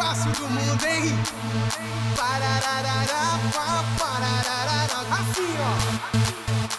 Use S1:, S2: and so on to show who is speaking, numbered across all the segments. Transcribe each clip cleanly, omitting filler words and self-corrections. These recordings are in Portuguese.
S1: fácil do mundo, hein? Parararará, parararará. Assim, ó.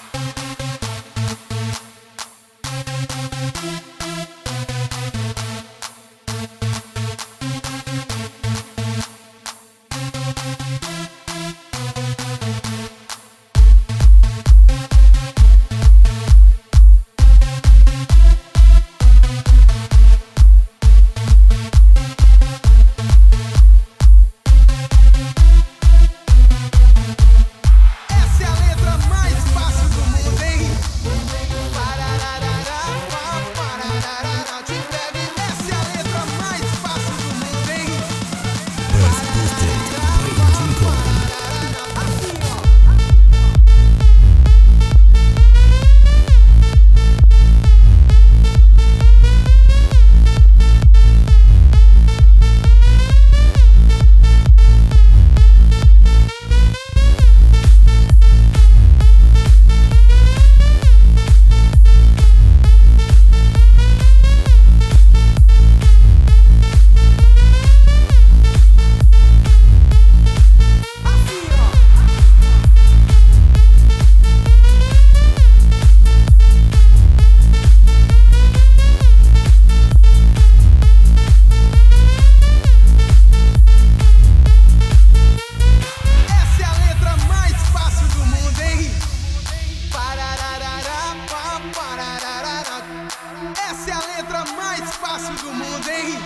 S1: Essa é a letra mais fácil do mundo, hein?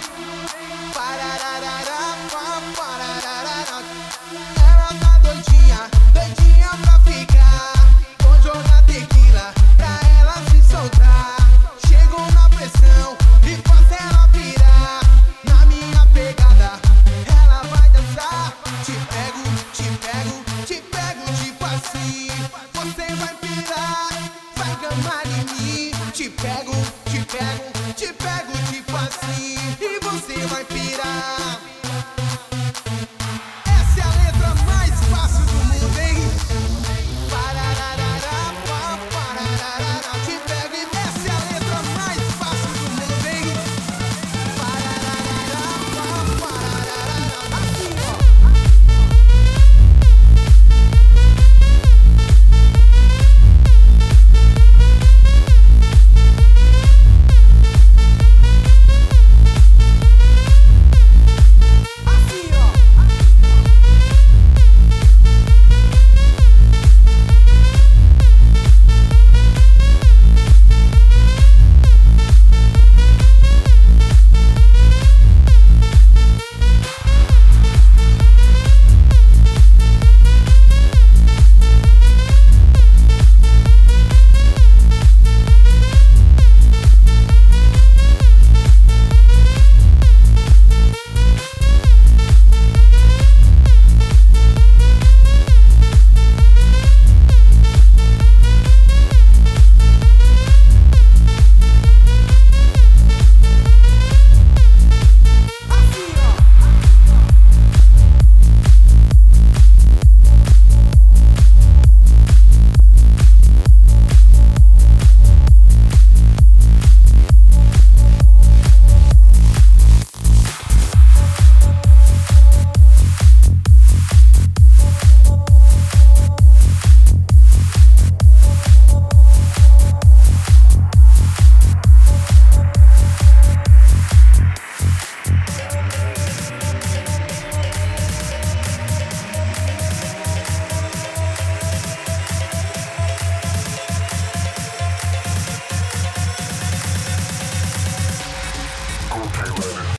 S1: Parararará, parararará. Ela tá doidinha, doidinha pra ficar. Vou jogar tequila pra ela se soltar. Chegou na pressão e faz ela pirar. Na minha pegada, ela vai dançar. Te pego, te pego, te pego, tipo assim. Você vai pirar, vai gamar em mim. Te pego.